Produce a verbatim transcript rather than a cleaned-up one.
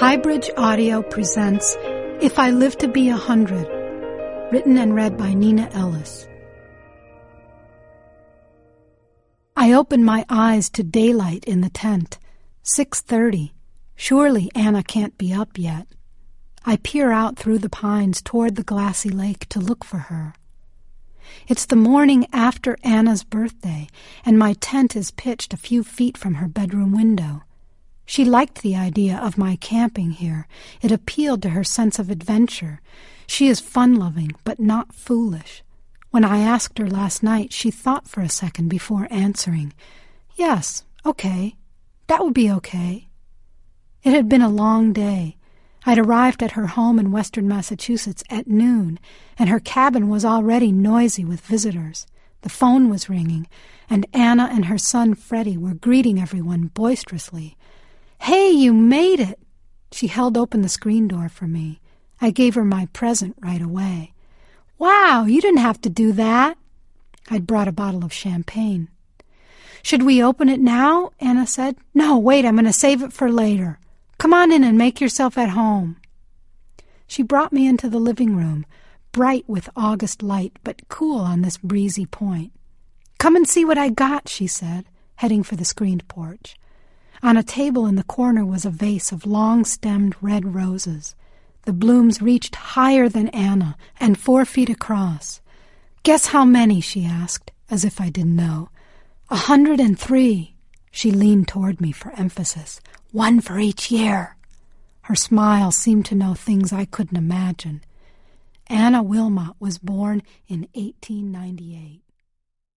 Highbridge Audio presents If I Live to Be a Hundred, written and read by Nina Ellis. I open my eyes to daylight in the tent. six thirty. Surely Anna can't be up yet. I peer out through the pines toward the glassy lake to look for her. It's the morning after Anna's birthday, and my tent is pitched a few feet from her bedroom window. She liked the idea of my camping here. It appealed to her sense of adventure. She is fun-loving, but not foolish. When I asked her last night, she thought for a second before answering. Yes, okay. That would be okay. It had been a long day. I'd arrived at her home in western Massachusetts at noon, and her cabin was already noisy with visitors. The phone was ringing, and Anna and her son Freddie were greeting everyone boisterously. "Hey, you made it!" She held open the screen door for me. I gave her my present right away. "Wow, you didn't have to do that." I'd brought a bottle of champagne. "Should we open it now?" Anna said. "No, wait, I'm going to save it for later. Come on in and make yourself at home." She brought me into the living room, bright with August light, but cool on this breezy point. "Come and see what I got," she said, heading for the screened porch. On a table in the corner was a vase of long-stemmed red roses. The blooms reached higher than Anna and four feet across. "Guess how many?" she asked, as if I didn't know. "A hundred and three." She leaned toward me for emphasis. "One for each year." Her smile seemed to know things I couldn't imagine. Anna Wilmot was born in eighteen ninety-eight.